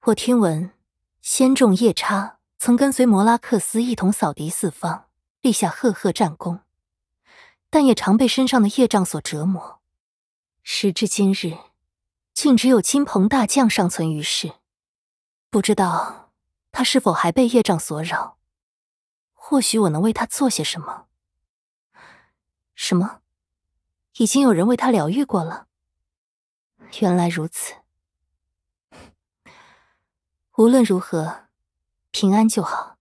我听闻仙众夜叉曾跟随摩拉克斯一同扫敌四方，立下赫赫战功，但也常被身上的业障所折磨。时至今日，竟只有金鹏大将尚存于世。不知道他是否还被业障所扰？或许我能为他做些什么。什么？已经有人为他疗愈过了？原来如此。无论如何，平安就好。